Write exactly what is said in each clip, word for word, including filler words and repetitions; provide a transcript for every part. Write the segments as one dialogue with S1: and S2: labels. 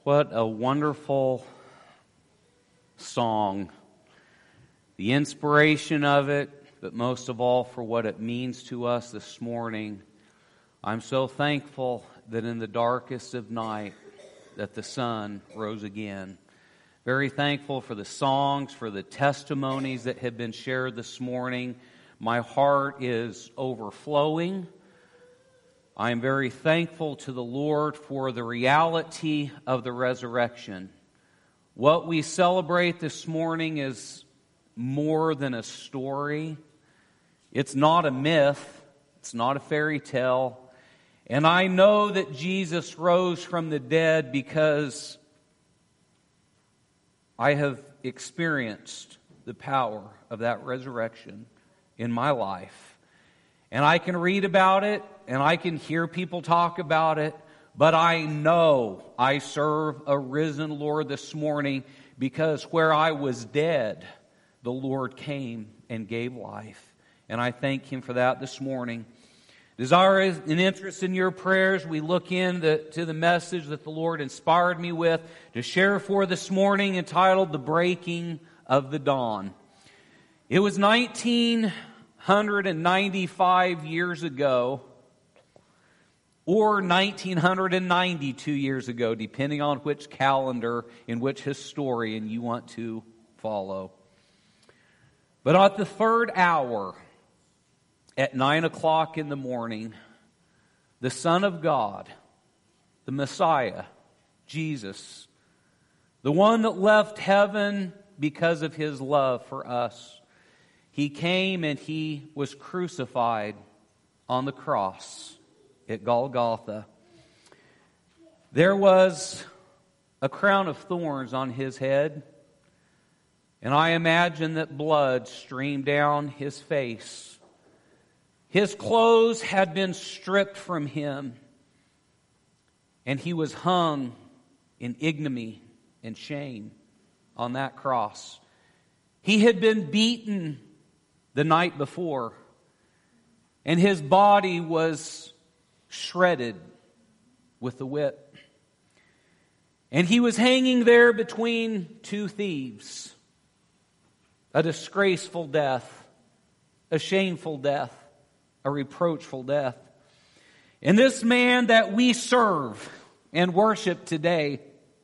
S1: What a wonderful song. The inspiration of it, but most of all for what it means to us this morning. I'm so thankful that in the darkest of night that the sun rose again. Very thankful for the songs, for the testimonies that have been shared this morning. My heart is overflowing. I am very thankful to the Lord for the reality of the resurrection. What we celebrate this morning is more than a story. It's not a myth. It's not a fairy tale. And I know that Jesus rose from the dead because I have experienced the power of that resurrection in my life. And I can read about it, and I can hear people talk about it, but I know I serve a risen Lord this morning because where I was dead, the Lord came and gave life. And I thank Him for that this morning. Desire and interest in your prayers, we look into to the message that the Lord inspired me with to share for this morning, entitled The Breaking of the Dawn. It was nineteen ninety-five years ago, or nineteen ninety-two years ago, depending on which calendar and which historian you want to follow. But at the third hour, at nine o'clock in the morning, the Son of God, the Messiah, Jesus, the one that left heaven because of His love for us, He came and He was crucified on the cross at Golgotha. There was a crown of thorns on His head, and I imagine that blood streamed down His face. His clothes had been stripped from Him, and He was hung in ignominy and shame on that cross. He had been beaten the night before, and His body was shredded with the whip. And He was hanging there between two thieves. A disgraceful death, a shameful death, a reproachful death. And this man that we serve and worship today,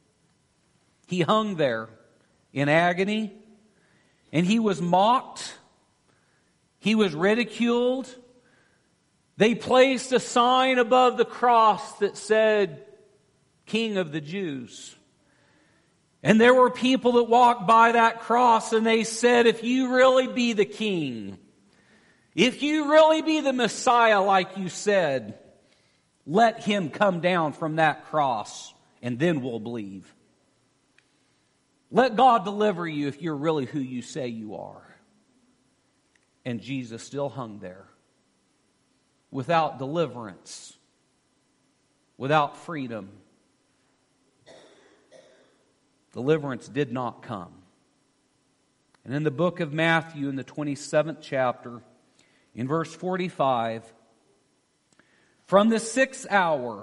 S1: He hung there in agony, and He was mocked. He was ridiculed. They placed a sign above the cross that said, King of the Jews. And there were people that walked by that cross and they said, if you really be the King, if you really be the Messiah like you said, let Him come down from that cross and then we'll believe. Let God deliver you if you're really who you say you are. And Jesus still hung there without deliverance, without freedom. Deliverance did not come. And in the book of Matthew, in the twenty-seventh chapter, in verse forty-five, from the sixth hour,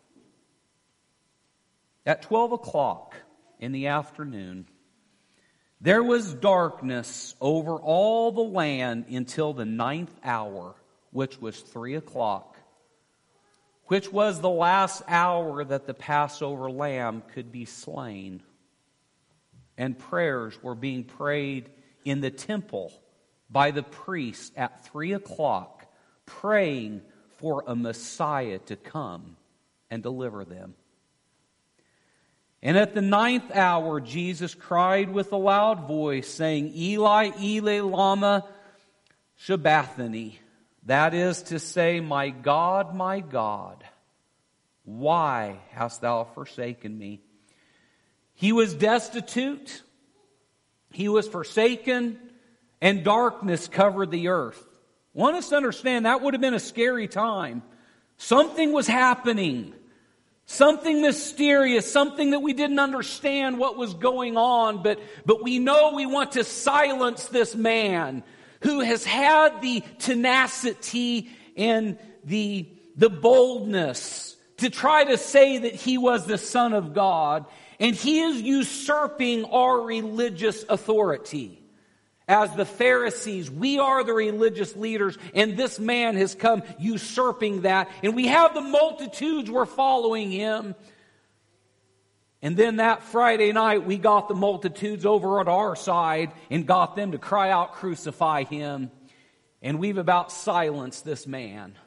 S1: at twelve o'clock in the afternoon, there was darkness over all the land until the ninth hour, which was three o'clock, which was the last hour that the Passover lamb could be slain. And prayers were being prayed in the temple by the priests at three o'clock, praying for a Messiah to come and deliver them. And at the ninth hour, Jesus cried with a loud voice, saying, Eli, Eli, lama sabachthani. That is to say, my God, my God, why hast thou forsaken me? He was destitute, He was forsaken, and darkness covered the earth. I want us to understand that would have been a scary time. Something was happening. Something mysterious, something that we didn't understand what was going on, but, but we know we want to silence this man who has had the tenacity and the, the boldness to try to say that he was the Son of God, and he is usurping our religious authority. As the Pharisees, we are the religious leaders, and this man has come usurping that, and we have the multitudes were following him. And then that Friday night, we got the multitudes over at our side and got them to cry out, "Crucify him." And we've about silenced this man.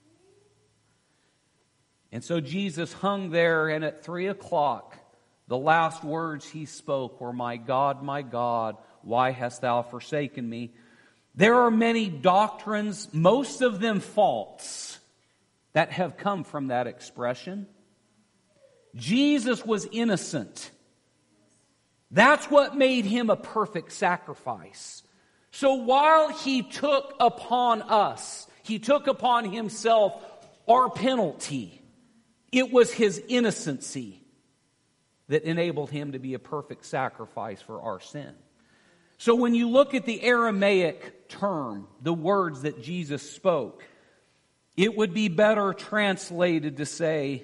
S1: And so Jesus hung there, and at three o'clock, the last words he spoke were, "My God, my God, why hast thou forsaken me?" There are many doctrines, most of them false, that have come from that expression. Jesus was innocent. That's what made him a perfect sacrifice. So while he took upon us, he took upon himself our penalty, it was his innocency that enabled him to be a perfect sacrifice for our sin. So when you look at the Aramaic term, the words that Jesus spoke, it would be better translated to say,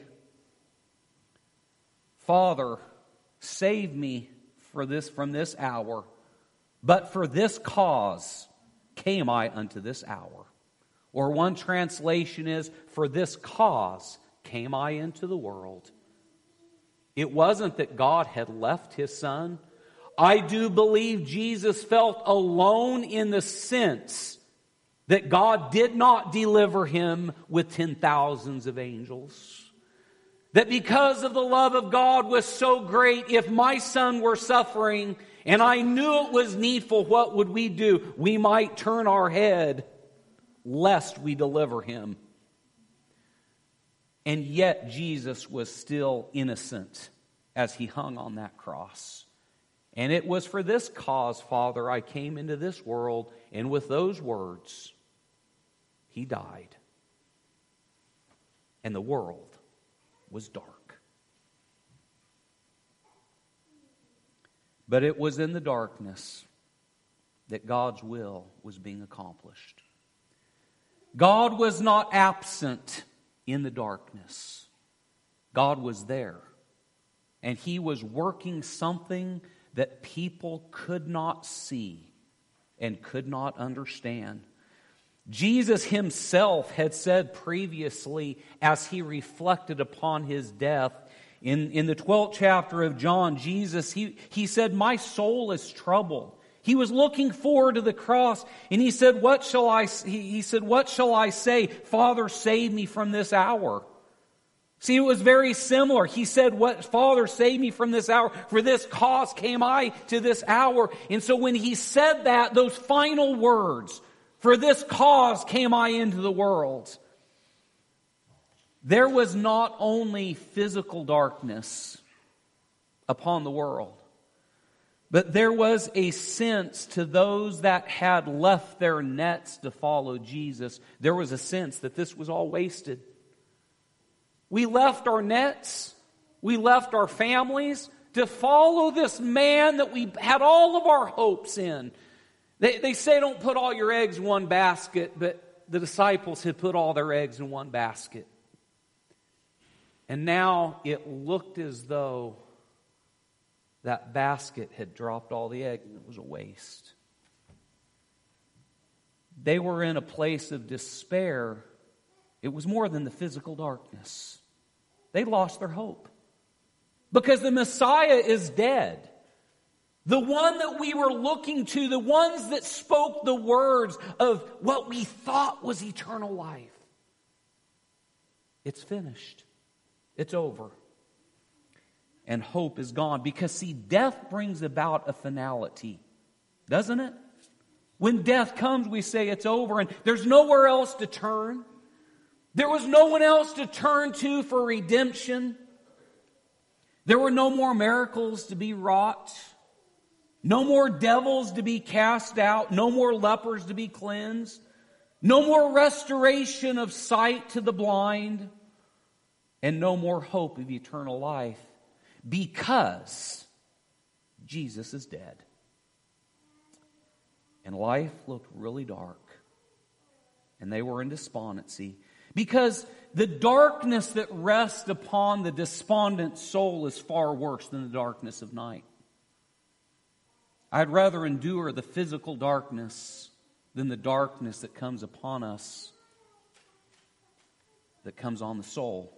S1: "Father, save me for this from this hour, but for this cause came I unto this hour." Or one translation is, "For this cause came I into the world." It wasn't that God had left his Son. I do believe Jesus felt alone in the sense that God did not deliver him with ten thousands of angels. That because of the love of God was so great, if my Son were suffering and I knew it was needful, what would we do? We might turn our head lest we deliver him. And yet Jesus was still innocent as he hung on that cross. And it was for this cause, Father, I came into this world. And with those words, he died. And the world was dark. But it was in the darkness that God's will was being accomplished. God was not absent in the darkness. God was there. And he was working something that people could not see and could not understand. Jesus himself had said previously, as he reflected upon his death, in, in the twelfth chapter of John, Jesus, he, he said, "My soul is troubled." He was looking forward to the cross, and he said, "What shall I?" He, he said, "What shall I say? Father, save me from this hour." See, it was very similar. He said, "What, Father, save me from this hour. For this cause came I to this hour." And so when he said that, those final words, "For this cause came I into the world," there was not only physical darkness upon the world, but there was a sense to those that had left their nets to follow Jesus. There was a sense that this was all wasted. We left our nets, we left our families to follow this man that we had all of our hopes in. They, they say don't put all your eggs in one basket, but the disciples had put all their eggs in one basket. And now it looked as though that basket had dropped all the eggs, and it was a waste. They were in a place of despair. It was more than the physical darkness. They lost their hope. Because the Messiah is dead. The one that we were looking to, the ones that spoke the words of what we thought was eternal life. It's finished. It's over. And hope is gone. Because, see, death brings about a finality, doesn't it? When death comes, we say it's over, and there's nowhere else to turn. There was no one else to turn to for redemption. There were no more miracles to be wrought. No more devils to be cast out. No more lepers to be cleansed. No more restoration of sight to the blind. And no more hope of eternal life. Because Jesus is dead. And life looked really dark. And they were in despondency. Because the darkness that rests upon the despondent soul is far worse than the darkness of night. I'd rather endure the physical darkness than the darkness that comes upon us, that comes on the soul.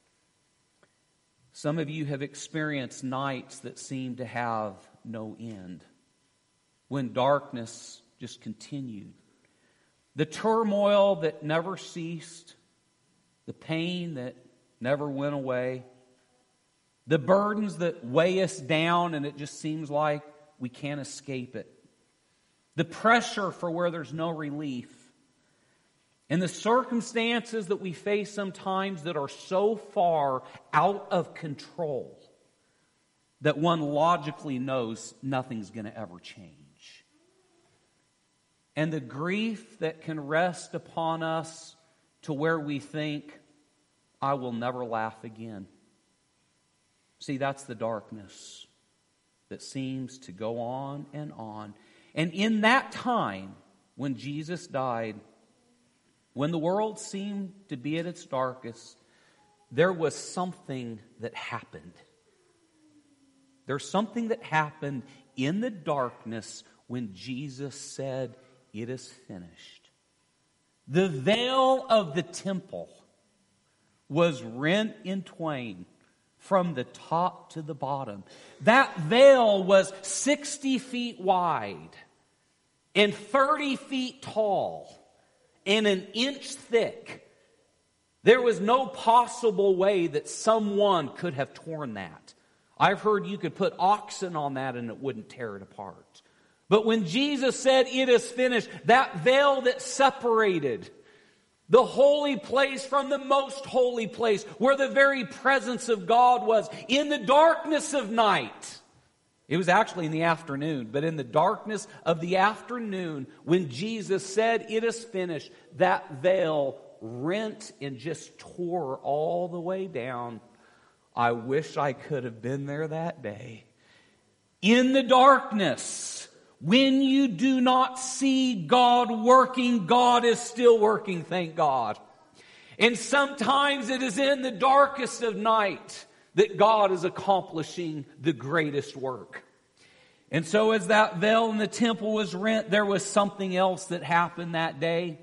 S1: Some of you have experienced nights that seem to have no end, when darkness just continued. The turmoil that never ceased, the pain that never went away, the burdens that weigh us down and it just seems like we can't escape it, the pressure for where there's no relief, and the circumstances that we face sometimes that are so far out of control that one logically knows nothing's going to ever change. And the grief that can rest upon us to where we think, I will never laugh again. See, that's the darkness that seems to go on and on. And in that time, when Jesus died, when the world seemed to be at its darkest, there was something that happened. There's something that happened in the darkness when Jesus said, "It is finished." The veil of the temple was rent in twain from the top to the bottom. That veil was sixty feet wide and thirty feet tall and an inch thick. There was no possible way that someone could have torn that. I've heard you could put oxen on that and it wouldn't tear it apart. But when Jesus said, "It is finished," that veil that separated the holy place from the most holy place, where the very presence of God was, in the darkness of night. It was actually in the afternoon, but in the darkness of the afternoon, when Jesus said, "It is finished," that veil rent and just tore all the way down. I wish I could have been there that day. In the darkness, when you do not see God working, God is still working, thank God. And sometimes it is in the darkest of night that God is accomplishing the greatest work. And so as that veil in the temple was rent, there was something else that happened that day.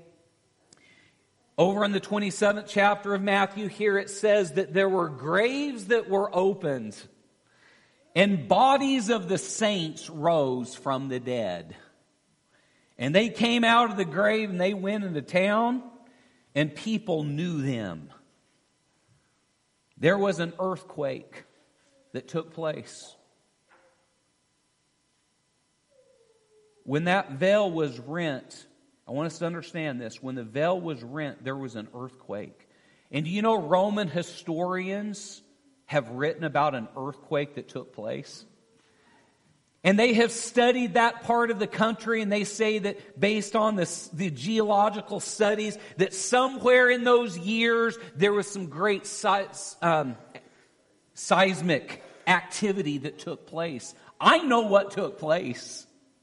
S1: Over in the twenty-seventh chapter of Matthew, here it says that there were graves that were opened, and bodies of the saints rose from the dead. And they came out of the grave and they went into town, and people knew them. There was an earthquake that took place. When that veil was rent, I want us to understand this. When the veil was rent, there was an earthquake. And do you know Roman historians have written about an earthquake that took place? And they have studied that part of the country, and they say that based on this, the geological studies, that somewhere in those years there was some great si- um, seismic activity that took place. I know what took place.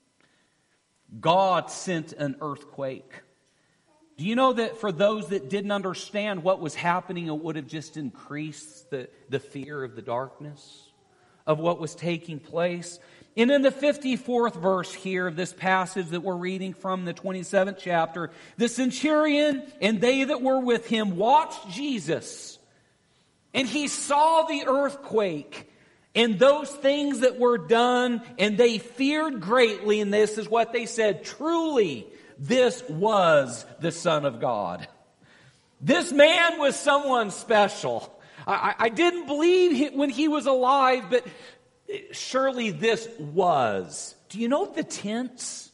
S1: God sent an earthquake. Do you know that for those that didn't understand what was happening, it would have just increased the, the fear of the darkness of what was taking place? And in the fifty-fourth verse here of this passage that we're reading from the twenty-seventh chapter, the centurion and they that were with him watched Jesus, and he saw the earthquake and those things that were done, and they feared greatly. And this is what they said: "Truly, this was the Son of God." This man was someone special. I, I didn't believe he, when he was alive, but surely this was. Do you know the tense?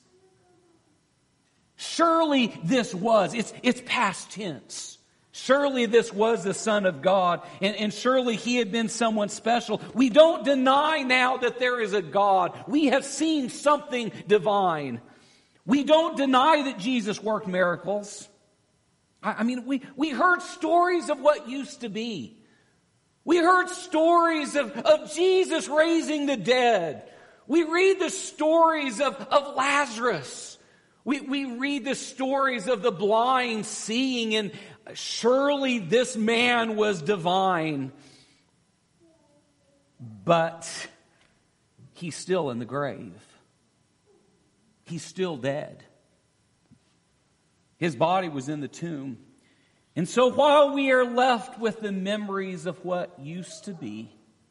S1: Surely this was. It's, it's past tense. Surely this was the Son of God, and, and surely he had been someone special. We don't deny now that there is a God. We have seen something divine. We don't deny that Jesus worked miracles. I, I mean, we, we heard stories of what used to be. We heard stories of, of Jesus raising the dead. We read the stories of, of Lazarus. We, we read the stories of the blind seeing, and surely this man was divine. But he's still in the grave. He's still dead. His body was in the tomb. And so while we are left with the memories of what used to be,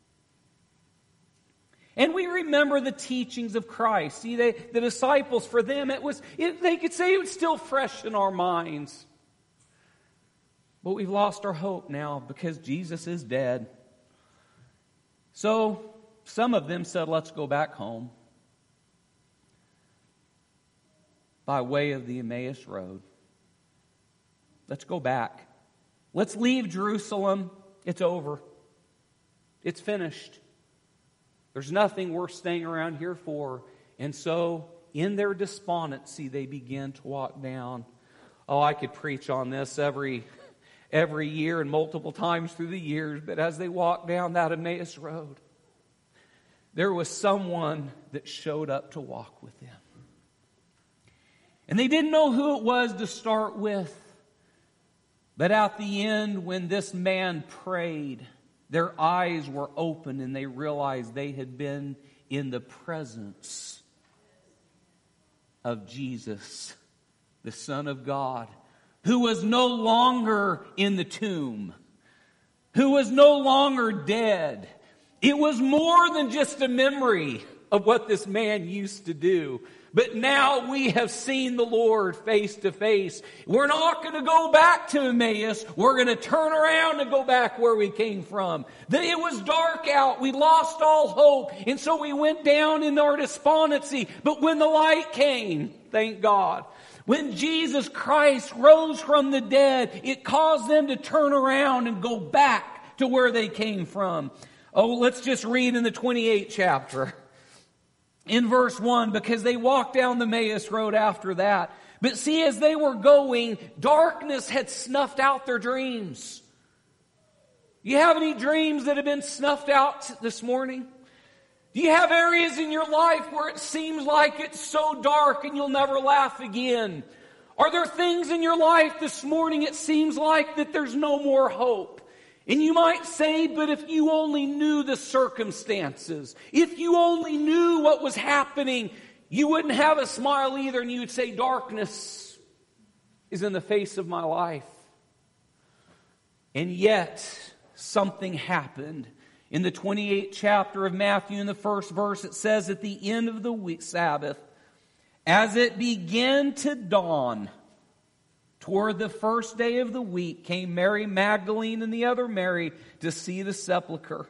S1: and we remember the teachings of Christ. See, they, the disciples, for them, it was, it, they could say it was still fresh in our minds. But we've lost our hope now because Jesus is dead. So some of them said, let's go back home by way of the Emmaus Road. Let's go back. Let's leave Jerusalem. It's over. It's finished. There's nothing worth staying around here for. And so, in their despondency, they begin to walk down. Oh, I could preach on this every, every year and multiple times through the years. But as they walked down that Emmaus Road, there was someone that showed up to walk with them. And they didn't know who it was to start with. But at the end, when this man prayed, their eyes were open and they realized they had been in the presence of Jesus, the Son of God, who was no longer in the tomb, who was no longer dead. It was more than just a memory of what this man used to do. But now we have seen the Lord face to face. We're not going to go back to Emmaus. We're going to turn around and go back where we came from. It was dark out. We lost all hope. And so we went down in our despondency. But when the light came, thank God, when Jesus Christ rose from the dead, it caused them to turn around and go back to where they came from. Oh, let's just read in the twenty-eighth chapter. In verse one, because they walked down the Emmaus Road after that. But see, as they were going, darkness had snuffed out their dreams. Do you have any dreams that have been snuffed out this morning? Do you have areas in your life where it seems like it's so dark and you'll never laugh again? Are there things in your life this morning it seems like that there's no more hope? And you might say, but if you only knew the circumstances, if you only knew what was happening, you wouldn't have a smile either, and you would say, darkness is in the face of my life. And yet, something happened. In the twenty-eighth chapter of Matthew, in the first verse, it says, at the end of the week, Sabbath, as it began to dawn, toward the first day of the week came Mary Magdalene and the other Mary to see the sepulchre.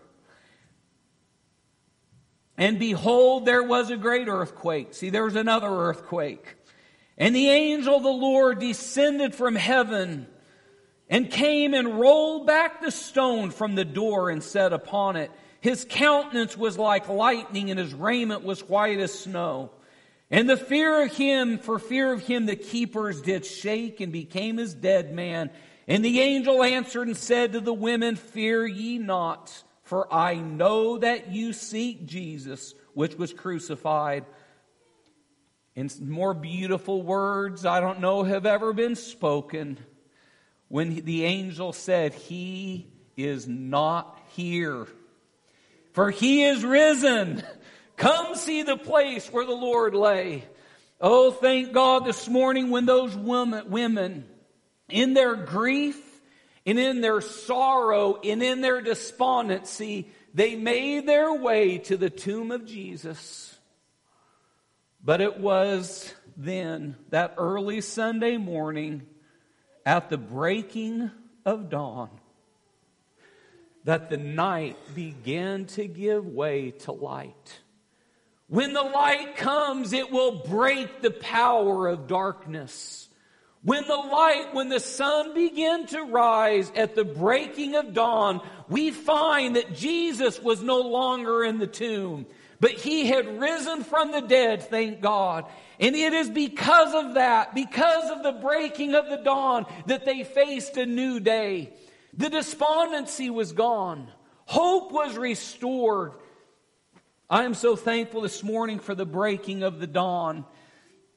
S1: And behold, there was a great earthquake. See, there was another earthquake. And the angel of the Lord descended from heaven and came and rolled back the stone from the door and sat upon it. His countenance was like lightning and his raiment was white as snow. And the fear of him, for fear of him, the keepers did shake and became as dead man. And the angel answered and said to the women, fear ye not, for I know that you seek Jesus, which was crucified. In more beautiful words, I don't know, have ever been spoken, when the angel said, he is not here, for he is risen. Come see the place where the Lord lay. Oh, thank God this morning when those women, women, in their grief and in their sorrow and in their despondency, they made their way to the tomb of Jesus. But it was then, that early Sunday morning, at the breaking of dawn, that the night began to give way to light. When the light comes, it will break the power of darkness. When the light, when the sun began to rise at the breaking of dawn, we find that Jesus was no longer in the tomb, but he had risen from the dead, thank God. And it is because of that, because of the breaking of the dawn, that they faced a new day. The despondency was gone. Hope was restored. I am so thankful this morning for the breaking of the dawn.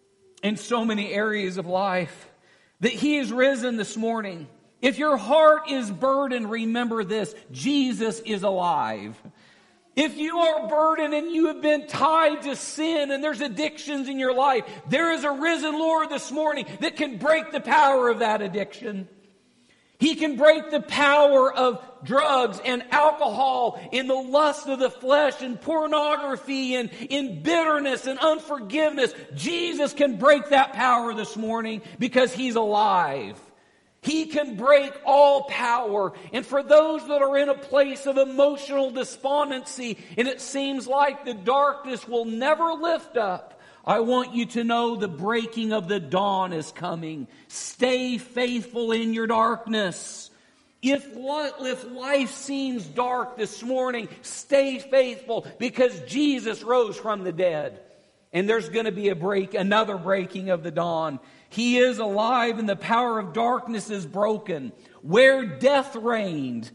S1: in so many areas of life, that He is risen this morning. If your heart is burdened, remember this: Jesus is alive. If you are burdened and you have been tied to sin and there's addictions in your life, there is a risen Lord this morning that can break the power of that addiction. He can break the power of drugs and alcohol and the lust of the flesh and pornography and in bitterness and unforgiveness. Jesus can break that power this morning because He's alive. He can break all power. And for those that are in a place of emotional despondency and it seems like the darkness will never lift up, I want you to know the breaking of the dawn is coming. Stay faithful in your darkness. If, if life seems dark this morning, stay faithful because Jesus rose from the dead. And there's going to be a break, another breaking of the dawn. He is alive and the power of darkness is broken. Where death reigned,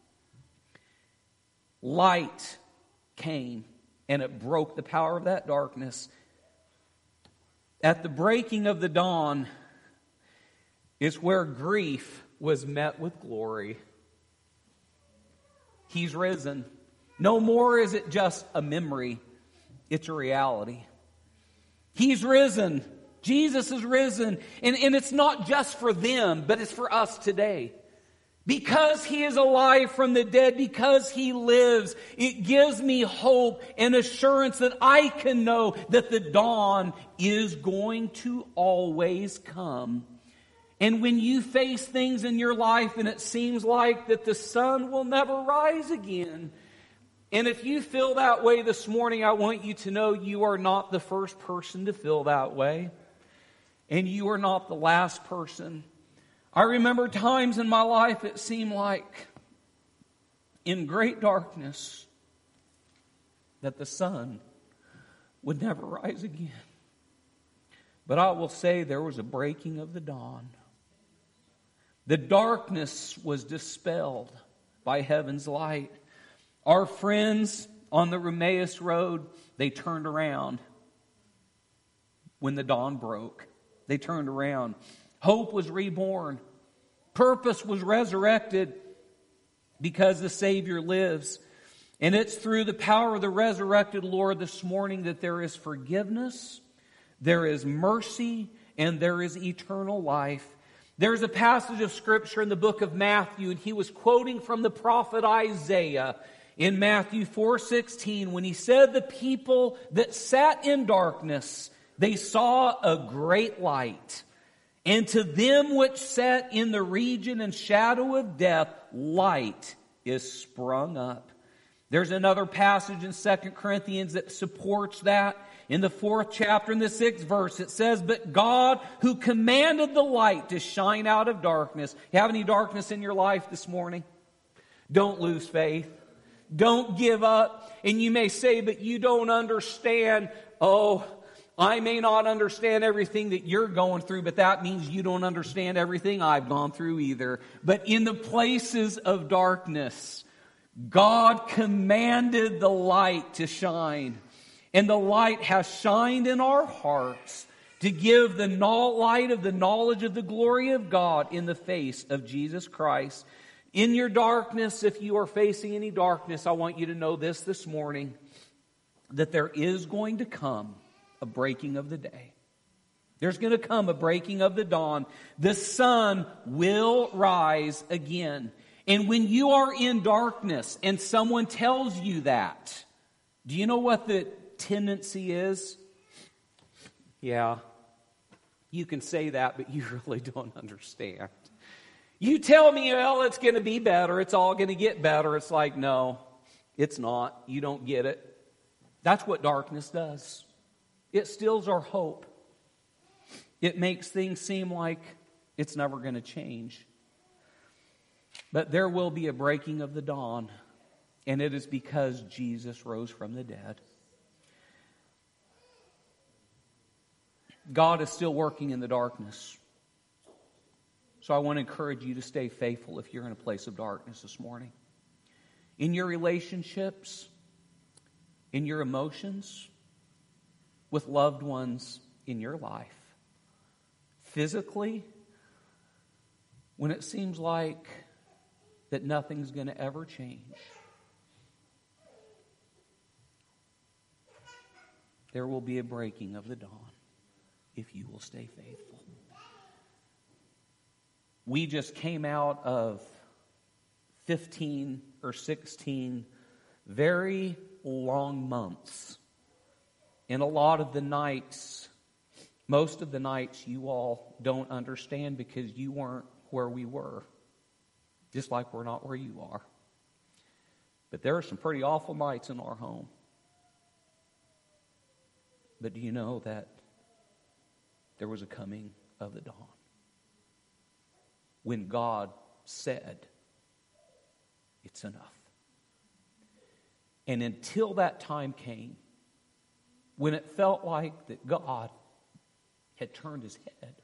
S1: light came and it broke the power of that darkness. At the breaking of the dawn is where grief was met with glory. He's risen. No more is it just a memory. It's a reality. He's risen. Jesus is risen. And, and it's not just for them, but it's for us today. Because He is alive from the dead, because He lives, it gives me hope and assurance that I can know that the dawn is going to always come. And when you face things in your life and it seems like that the sun will never rise again, and if you feel that way this morning, I want you to know you are not the first person to feel that way. And you are not the last person. I remember times in my life it seemed like in great darkness that the sun would never rise again. But I will say there was a breaking of the dawn. The darkness was dispelled by heaven's light. Our friends on the Emmaus Road, they turned around when the dawn broke. They turned around. Hope was reborn. Purpose was resurrected because the Savior lives. And it's through the power of the resurrected Lord this morning that there is forgiveness, there is mercy, and there is eternal life. There's a passage of Scripture in the book of Matthew, and he was quoting from the prophet Isaiah in Matthew four sixteen when he said, "The people that sat in darkness, they saw a great light. And to them which sat in the region and shadow of death, light is sprung up." There's another passage in Second Corinthians that supports that. In the fourth chapter, in the sixth verse, it says, "But God, who commanded the light to shine out of darkness." You have any darkness in your life this morning? Don't lose faith. Don't give up. And you may say, "But you don't understand." Oh, I may not understand everything that you're going through, but that means you don't understand everything I've gone through either. But in the places of darkness, God commanded the light to shine. And the light has shined in our hearts to give the light of the knowledge of the glory of God in the face of Jesus Christ. In your darkness, if you are facing any darkness, I want you to know this this morning, that there is going to come a breaking of the day. There's going to come a breaking of the dawn. The sun will rise again. And when you are in darkness and someone tells you that, do you know what the tendency is? Yeah, you can say that, but you really don't understand. You tell me, well, it's going to be better. It's all going to get better. It's like, no, it's not. You don't get it. That's what darkness does. It steals our hope. It makes things seem like it's never going to change. But there will be a breaking of the dawn, and it is because Jesus rose from the dead. God is still working in the darkness. So I want to encourage you to stay faithful if you're in a place of darkness this morning. In your relationships, in your emotions, with loved ones in your life. physically, when it seems like that nothing's going to ever change. There will be a breaking of the dawn if you will stay faithful. We just came out of fifteen or sixteen very long months. And a lot of the nights, most of the nights you all don't understand because you weren't where we were. Just like we're not where you are. But there are some pretty awful nights in our home. But do you know that there was a coming of the dawn? When God said, it's enough. And until that time came, when it felt like that God had turned his head,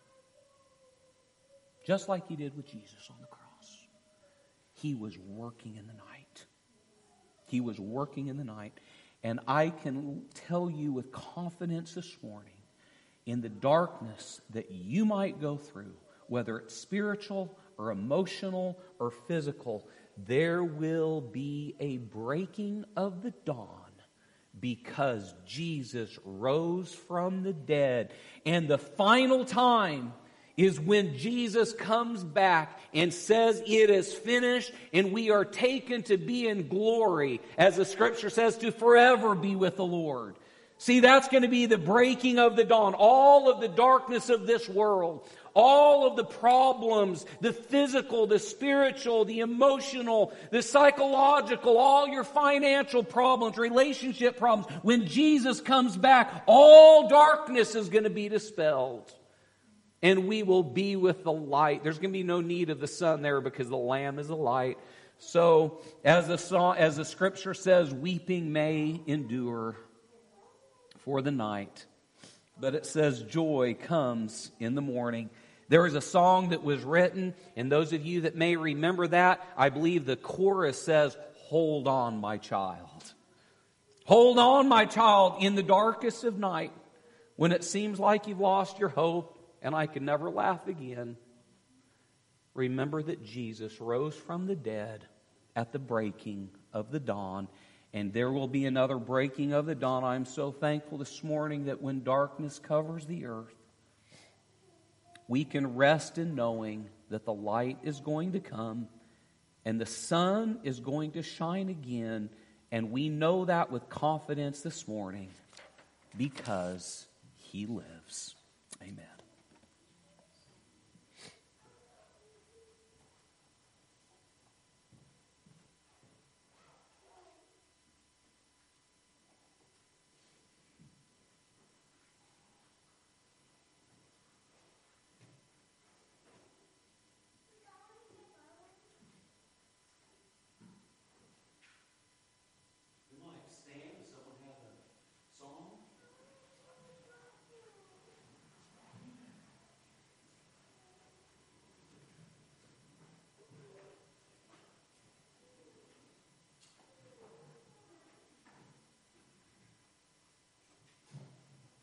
S1: just like he did with Jesus on the cross, he was working in the night. He was working in the night. And I can tell you with confidence this morning, in the darkness that you might go through, whether it's spiritual or emotional or physical, there will be a breaking of the dawn because Jesus rose from the dead. And the final time is when Jesus comes back and says it is finished, and we are taken to be in glory, as the scripture says, to forever be with the Lord. See, that's going to be the breaking of the dawn. All of the darkness of this world, all of the problems, the physical, the spiritual, the emotional, the psychological, all your financial problems, relationship problems, when Jesus comes back, all darkness is going to be dispelled. And we will be with the light. There's going to be no need of the sun there because the Lamb is the light. So, as the song, as the scripture says, weeping may endure for the night, but it says joy comes in the morning. There is a song that was written, and those of you that may remember that, I believe the chorus says, hold on, my child. Hold on, my child, in the darkest of night, when it seems like you've lost your hope, and I can never laugh again. Remember that Jesus rose from the dead at the breaking of the dawn. And there will be another breaking of the dawn. I'm so thankful this morning that when darkness covers the earth, we can rest in knowing that the light is going to come and the sun is going to shine again. And we know that with confidence this morning because he lives. Amen.